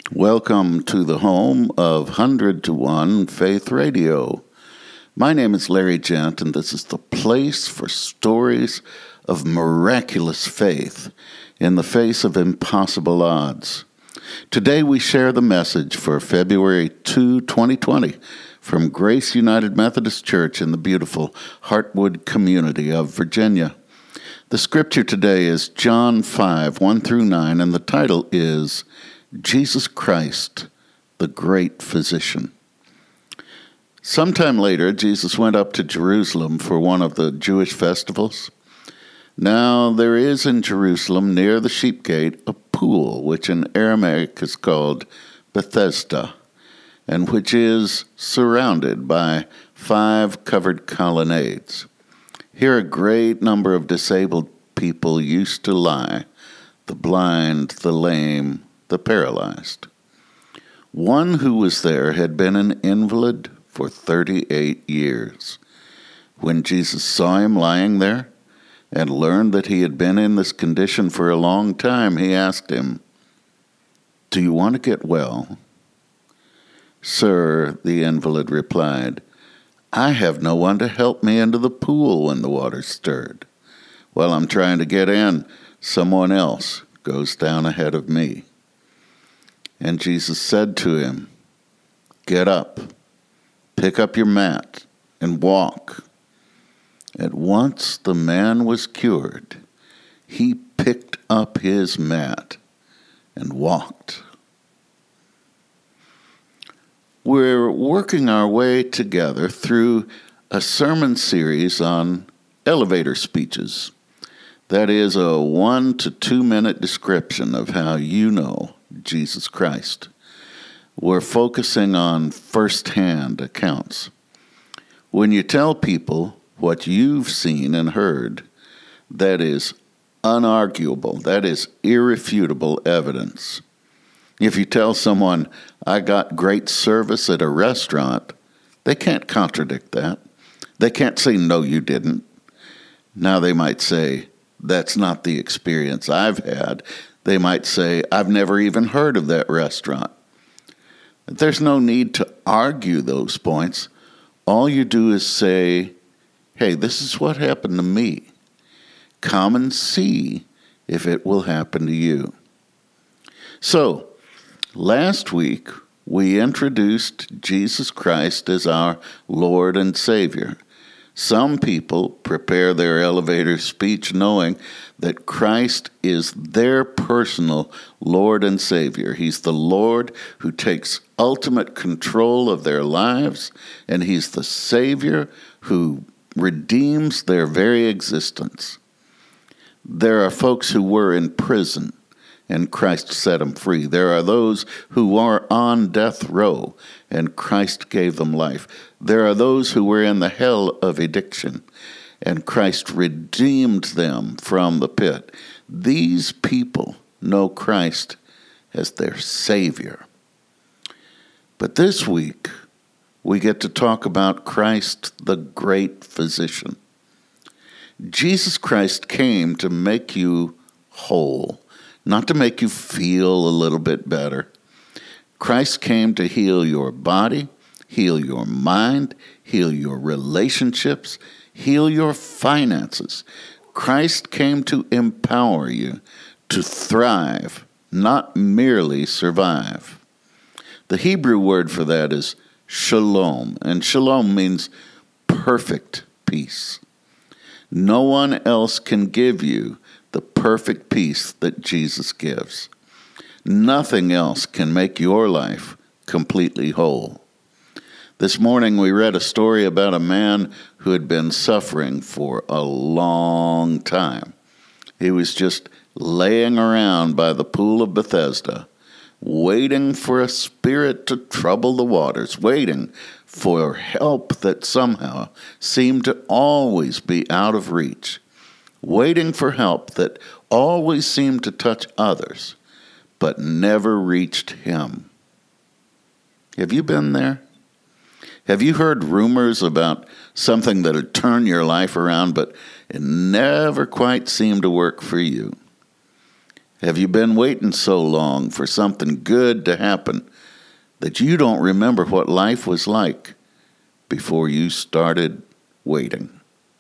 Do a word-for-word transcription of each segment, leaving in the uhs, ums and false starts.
Welcome to the home of one hundred to one Faith Radio. My name is Larry Gent, and this is the place for stories of miraculous faith in the face of impossible odds. Today we share the message for February second, twenty twenty from Grace United Methodist Church in the beautiful Heartwood community of Virginia. The scripture today is John five, one through nine, and the title is Jesus Christ, the Great Physician. Sometime later, Jesus went up to Jerusalem for one of the Jewish festivals. Now there is in Jerusalem, near the sheep gate, a pool, which in Aramaic is called Bethesda, and which is surrounded by five covered colonnades. Here a great number of disabled people used to lie, the blind, the lame, the paralyzed. One who was there had been an invalid for thirty-eight years. When Jesus saw him lying there and learned that he had been in this condition for a long time, he asked him, "Do you want to get well?" "Sir," the invalid replied, "I have no one to help me into the pool when the water's stirred. While I'm trying to get in, someone else goes down ahead of me." And Jesus said to him, "Get up, pick up your mat, and walk." At once the man was cured. He picked up his mat and walked. We're working our way together through a sermon series on elevator speeches. That is a one to two minute description of how you know Jesus Christ. We're focusing on first-hand accounts. When you tell people what you've seen and heard, that is unarguable, that is irrefutable evidence. If you tell someone, "I got great service at a restaurant," they can't contradict that. They can't say, "No, you didn't." Now they might say, "That's not the experience I've had." They might say, "I've never even heard of that restaurant." There's no need to argue those points. All you do is say, "Hey, this is what happened to me. Come and see if it will happen to you." So, last week, we introduced Jesus Christ as our Lord and Savior. Some people prepare their elevator speech knowing that Christ is their personal Lord and Savior. He's the Lord who takes ultimate control of their lives, and He's the Savior who redeems their very existence. There are folks who were in prison, and Christ set them free. There are those who are on death row, and Christ gave them life. There are those who were in the hell of addiction, and Christ redeemed them from the pit. These people know Christ as their Savior. But this week, we get to talk about Christ, the Great Physician. Jesus Christ came to make you whole, not to make you feel a little bit better. Christ came to heal your body, heal your mind, heal your relationships, heal your finances. Christ came to empower you to thrive, not merely survive. The Hebrew word for that is shalom, and shalom means perfect peace. No one else can give you the perfect peace that Jesus gives. Nothing else can make your life completely whole. This morning we read a story about a man who had been suffering for a long time. He was just laying around by the pool of Bethesda, waiting for a spirit to trouble the waters, waiting for help that somehow seemed to always be out of reach, waiting for help that always seemed to touch others, but never reached him. Have you been there? Have you heard rumors about something that would turn your life around, but it never quite seemed to work for you? Have you been waiting so long for something good to happen that you don't remember what life was like before you started waiting?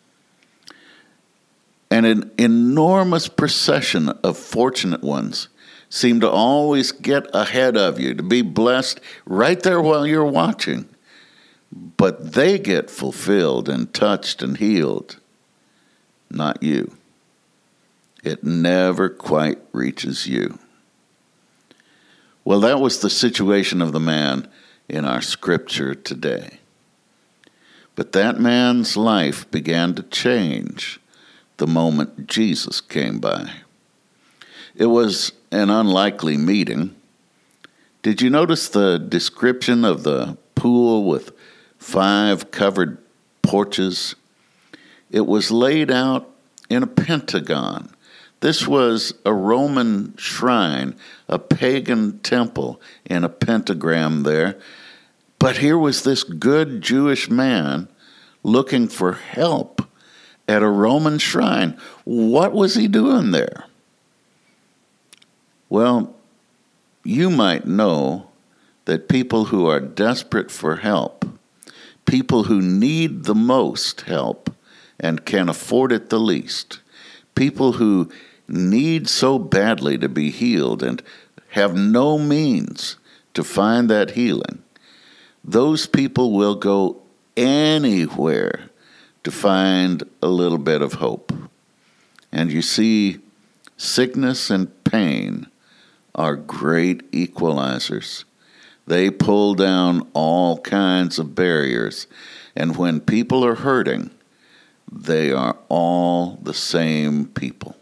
And an enormous procession of fortunate ones seem to always get ahead of you, to be blessed right there while you're watching. But they get fulfilled and touched and healed, not you. It never quite reaches you. Well, that was the situation of the man in our scripture today. But that man's life began to change the moment Jesus came by. It was an unlikely meeting. Did you notice the description of the pool with five covered porches? It was laid out in a pentagon. This was a Roman shrine, a pagan temple in a pentagram there. But here was this good Jewish man looking for help at a Roman shrine. What was he doing there? Well, you might know that people who are desperate for help, people who need the most help and can afford it the least, people who need so badly to be healed and have no means to find that healing, those people will go anywhere to find a little bit of hope. And you see, sickness and pain are great equalizers. They pull down all kinds of barriers. And when people are hurting, they are all the same people.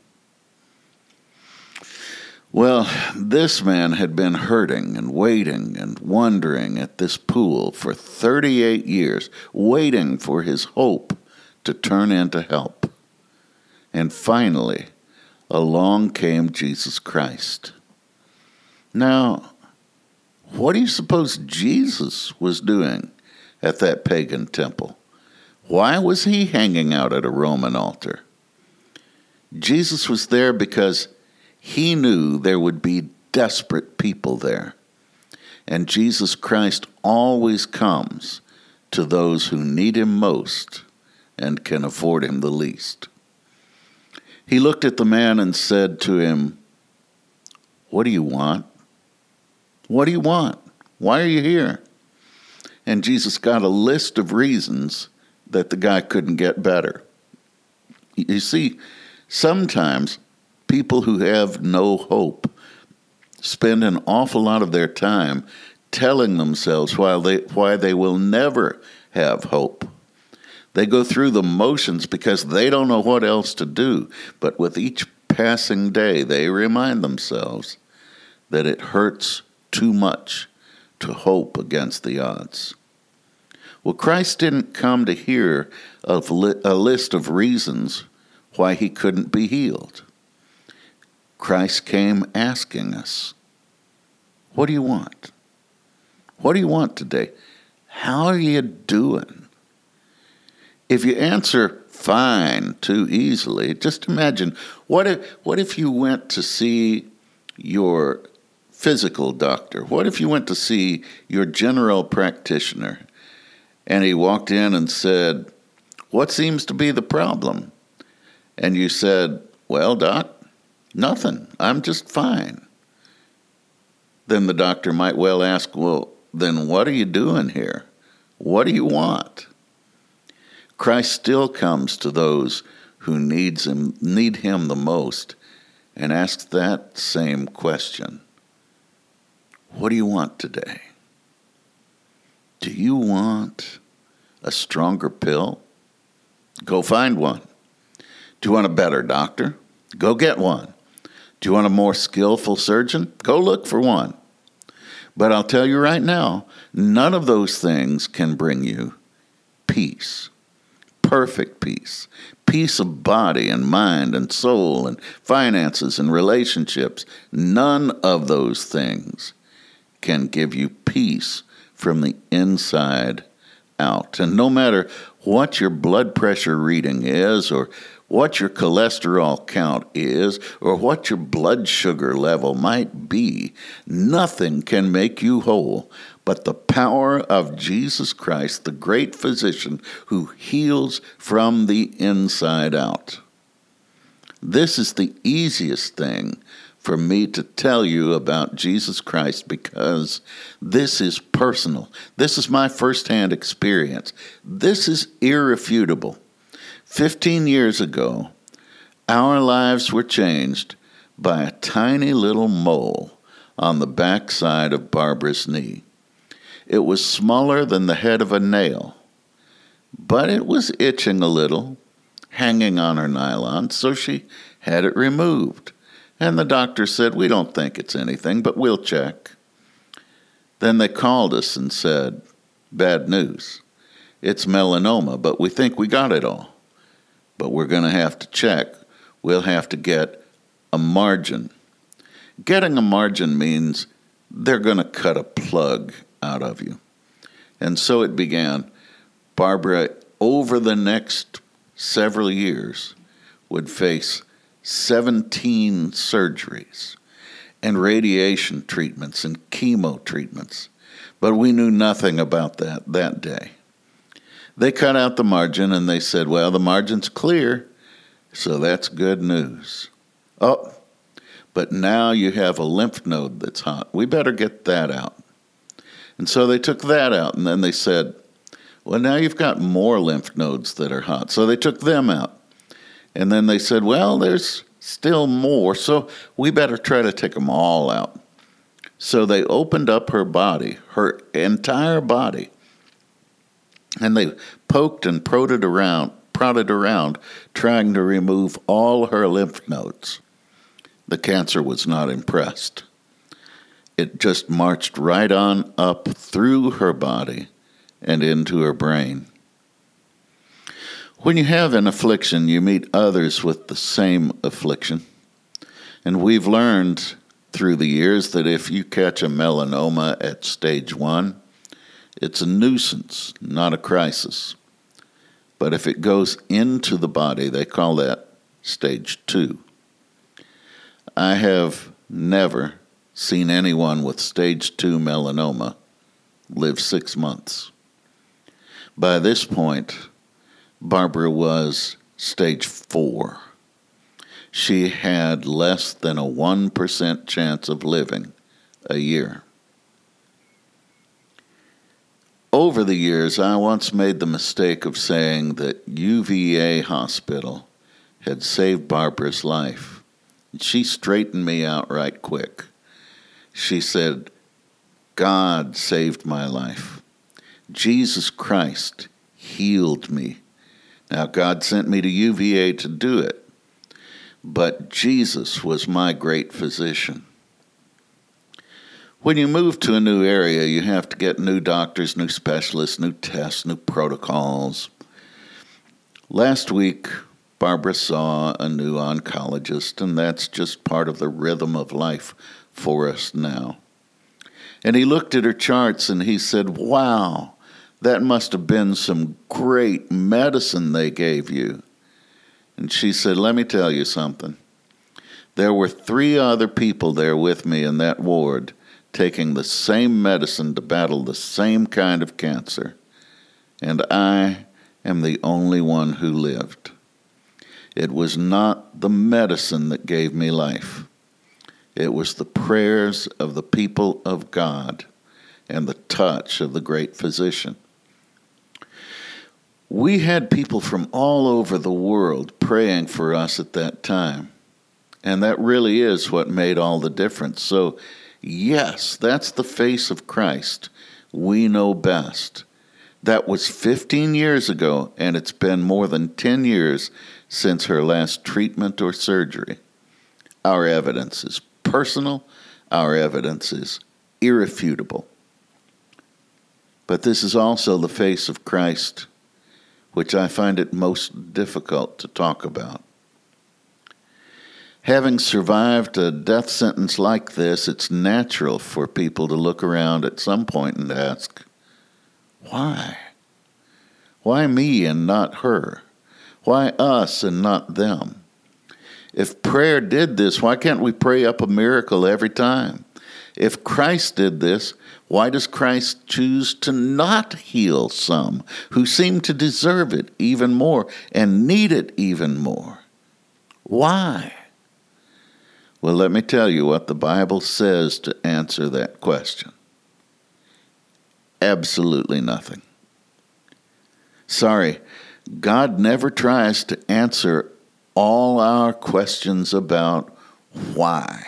Well, this man had been hurting and waiting and wondering at this pool for thirty-eight years, waiting for his hope to turn into help. And finally, along came Jesus Christ. Now, what do you suppose Jesus was doing at that pagan temple? Why was he hanging out at a Roman altar? Jesus was there because he knew there would be desperate people there. And Jesus Christ always comes to those who need him most and can afford him the least. He looked at the man and said to him, "What do you want? What do you want? Why are you here?" And Jesus got a list of reasons that the guy couldn't get better. You see, sometimes people who have no hope spend an awful lot of their time telling themselves why they, why they will never have hope. They go through the motions because they don't know what else to do. But with each passing day, they remind themselves that it hurts too much to hope against the odds. Well, Christ didn't come to hear of li- a list of reasons why he couldn't be healed. Christ came asking us, what do you want? What do you want today? How are you doing? If you answer fine too easily, just imagine, what if, what if you went to see your physical doctor? What if you went to see your general practitioner and he walked in and said, "What seems to be the problem?" And you said, "Well, doc, nothing. I'm just fine." Then the doctor might well ask, "Well, then what are you doing here? What do you want?" Christ still comes to those who needs him, need him the most and asks that same question. What do you want today? Do you want a stronger pill? Go find one. Do you want a better doctor? Go get one. Do you want a more skillful surgeon? Go look for one. But I'll tell you right now, none of those things can bring you peace, perfect peace, peace of body and mind and soul and finances and relationships. None of those things can give you peace from the inside out. And no matter what your blood pressure reading is or what your cholesterol count is or what your blood sugar level might be. Nothing can make you whole but the power of Jesus Christ, the great physician who heals from the inside out. This is the easiest thing for me to tell you about Jesus Christ because this is personal. This is my firsthand experience. This is irrefutable. Fifteen years ago, our lives were changed by a tiny little mole on the backside of Barbara's knee. It was smaller than the head of a nail, but it was itching a little, hanging on her nylon, so she had it removed. And the doctor said, "We don't think it's anything, but we'll check." Then they called us and said, "Bad news. It's melanoma, but we think we got it all. But we're going to have to check. We'll have to get a margin." Getting a margin means they're going to cut a plug out of you. And so it began. Barbara, over the next several years, would face seventeen surgeries and radiation treatments and chemo treatments. But we knew nothing about that that day. They cut out the margin and they said, "Well, the margin's clear, so that's good news." Oh, but now you have a lymph node that's hot. We better get that out. And so they took that out, and then they said, "Well, now you've got more lymph nodes that are hot." So they took them out. And then they said, "Well, there's still more, so we better try to take them all out." So they opened up her body, her entire body, and they poked and prodded around, prodded around, trying to remove all her lymph nodes. The cancer was not impressed. It just marched right on up through her body and into her brain. When you have an affliction, you meet others with the same affliction. And we've learned through the years that if you catch a melanoma at stage one, it's a nuisance, not a crisis. But if it goes into the body, they call that stage two. I have never seen anyone with stage two melanoma live six months. By this point, Barbara was stage four. She had less than a one percent chance of living a year. Over the years, I once made the mistake of saying that U V A Hospital had saved Barbara's life. She straightened me out right quick. She said, "God saved my life. Jesus Christ healed me. Now, God sent me to U V A to do it, but Jesus was my great physician." When you move to a new area, you have to get new doctors, new specialists, new tests, new protocols. Last week, Barbara saw a new oncologist, and that's just part of the rhythm of life for us now. And he looked at her charts and he said, "Wow, that must have been some great medicine they gave you." And she said, "Let me tell you something. There were three other people there with me in that ward taking the same medicine to battle the same kind of cancer, and I am the only one who lived. It was not the medicine that gave me life. It was the prayers of the people of God and the touch of the great physician." We had people from all over the world praying for us at that time, and that really is what made all the difference. So, yes, that's the face of Christ. We know best. That was fifteen years ago, and it's been more than ten years since her last treatment or surgery. Our evidence is personal. Our evidence is irrefutable. But this is also the face of Christ, which I find it most difficult to talk about. Having survived a death sentence like this, it's natural for people to look around at some point and ask, why? Why me and not her? Why us and not them? If prayer did this, why can't we pray up a miracle every time? If Christ did this, why does Christ choose to not heal some who seem to deserve it even more and need it even more? Why? Well, let me tell you what the Bible says to answer that question. Absolutely nothing. Sorry, God never tries to answer all our questions about why.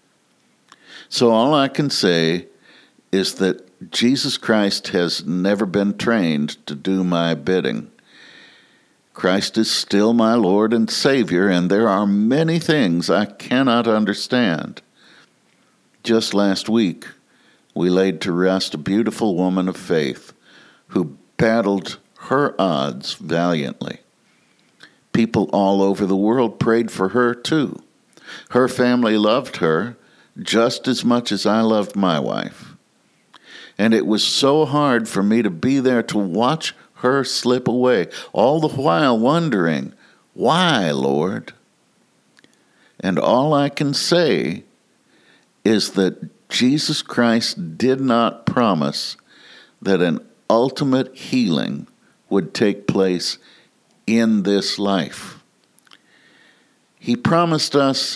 So all I can say is that Jesus Christ has never been trained to do my bidding. Christ is still my Lord and Savior, and there are many things I cannot understand. Just last week, we laid to rest a beautiful woman of faith who battled her odds valiantly. People all over the world prayed for her too. Her family loved her just as much as I loved my wife. And it was so hard for me to be there to watch her slip away, all the while wondering, why, Lord? And all I can say is that Jesus Christ did not promise that an ultimate healing would take place in this life. He promised us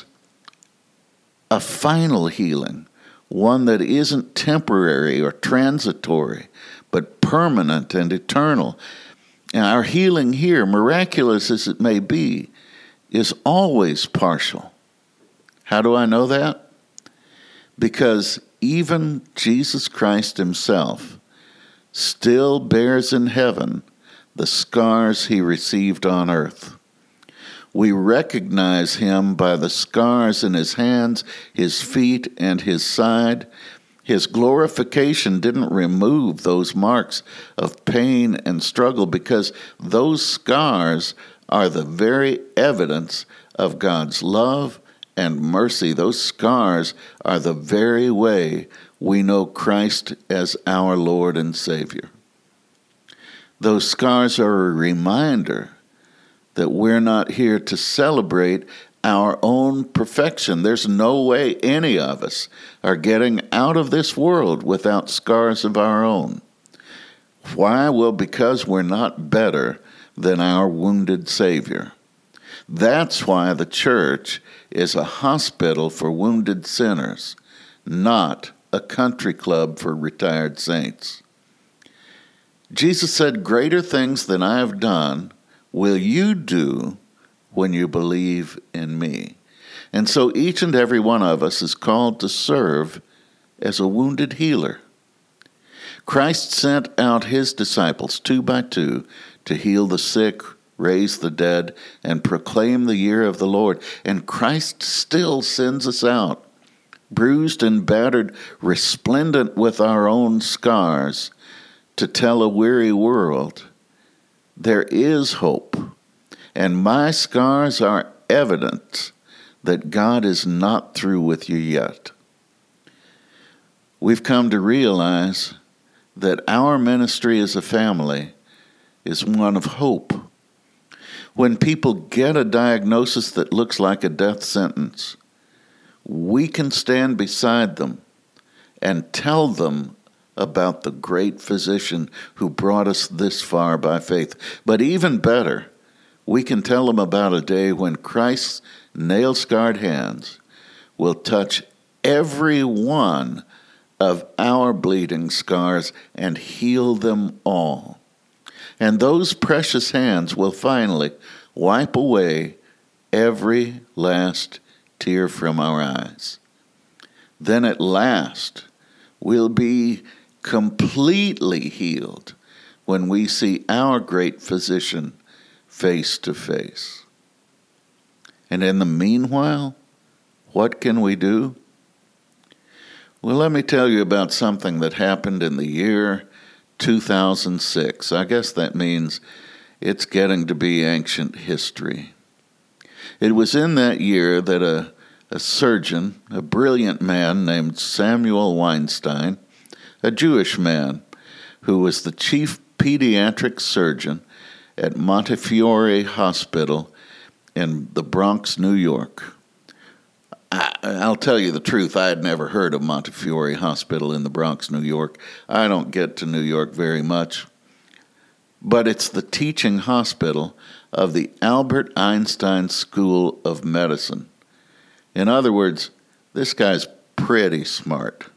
a final healing, one that isn't temporary or transitory, but permanent and eternal. And our healing here, miraculous as it may be, is always partial. How do I know that? Because even Jesus Christ himself still bears in heaven the scars he received on earth. We recognize him by the scars in his hands, his feet, and his side. His glorification didn't remove those marks of pain and struggle because those scars are the very evidence of God's love and mercy. Those scars are the very way we know Christ as our Lord and Savior. Those scars are a reminder that we're not here to celebrate our own perfection. There's no way any of us are getting out of this world without scars of our own. Why? Well, because we're not better than our wounded Savior. That's why the church is a hospital for wounded sinners, not a country club for retired saints. Jesus said, "Greater things than I have done will you do when you believe in me." And so each and every one of us is called to serve as a wounded healer. Christ sent out his disciples two by two to heal the sick, raise the dead, and proclaim the year of the Lord. And Christ still sends us out, bruised and battered, resplendent with our own scars, to tell a weary world, there is hope, and my scars are evidence that God is not through with you yet. We've come to realize that our ministry as a family is one of hope. When people get a diagnosis that looks like a death sentence, we can stand beside them and tell them about the great physician who brought us this far by faith. But even better, we can tell them about a day when Christ's nail-scarred hands will touch every one of our bleeding scars and heal them all. And those precious hands will finally wipe away every last tear from our eyes. Then at last, we'll be completely healed when we see our great physician face to face. And in the meanwhile, what can we do? Well, let me tell you about something that happened in the year two thousand six. I guess that means it's getting to be ancient history. It was in that year that a, a surgeon, a brilliant man named Samuel Weinstein, a Jewish man who was the chief pediatric surgeon at Montefiore Hospital in the Bronx, New York. I, I'll tell you the truth, I had never heard of Montefiore Hospital in the Bronx, New York. I don't get to New York very much. But it's the teaching hospital of the Albert Einstein School of Medicine. In other words, this guy's pretty smart.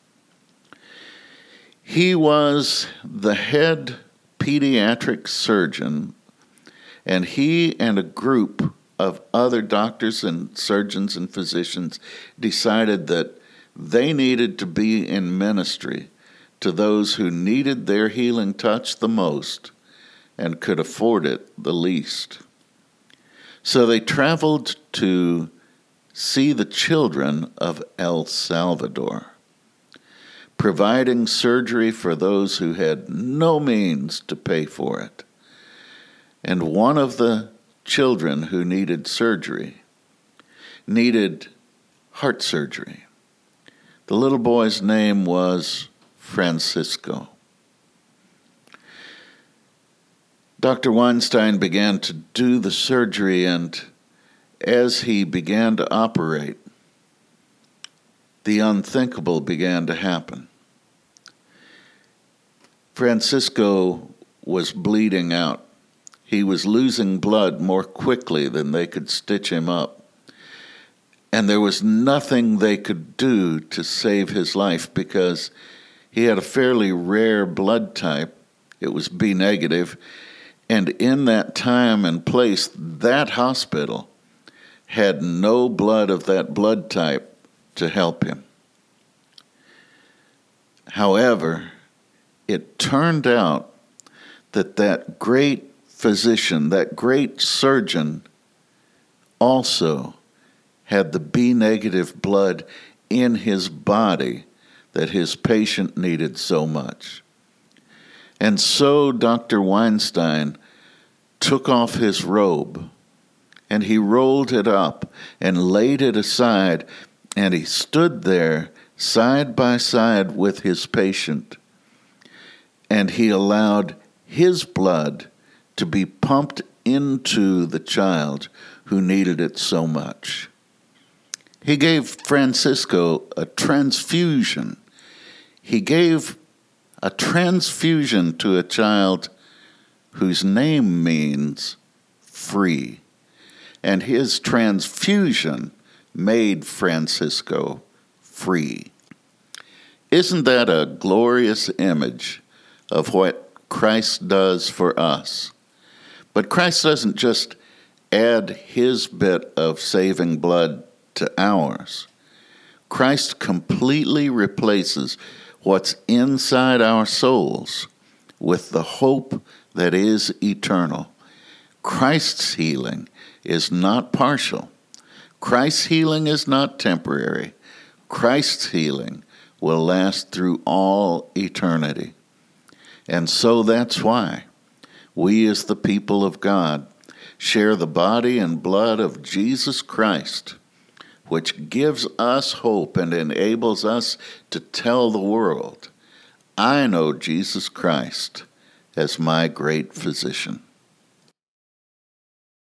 He was the head pediatric surgeon, and he and a group of other doctors and surgeons and physicians decided that they needed to be in ministry to those who needed their healing touch the most and could afford it the least. So they traveled to see the children of El Salvador, providing surgery for those who had no means to pay for it. And one of the children who needed surgery needed heart surgery. The little boy's name was Francisco. Doctor Weinstein began to do the surgery, and as he began to operate, the unthinkable began to happen. Francisco was bleeding out. He was losing blood more quickly than they could stitch him up. And there was nothing they could do to save his life because he had a fairly rare blood type. It was B negative. And in that time and place, that hospital had no blood of that blood type to help him. However, it turned out that that great physician, that great surgeon, also had the B negative blood in his body that his patient needed so much. And so Doctor Weinstein took off his robe and he rolled it up and laid it aside, and he stood there side by side with his patient, and he allowed his blood to be pumped into the child who needed it so much. He gave Francisco a transfusion. He gave a transfusion to a child whose name means free. And his transfusion made Francisco free. Isn't that a glorious image of what Christ does for us? But Christ doesn't just add his bit of saving blood to ours. Christ completely replaces what's inside our souls with the hope that is eternal. Christ's healing is not partial. Christ's healing is not temporary. Christ's healing will last through all eternity. And so that's why we as the people of God share the body and blood of Jesus Christ, which gives us hope and enables us to tell the world, I know Jesus Christ as my great physician.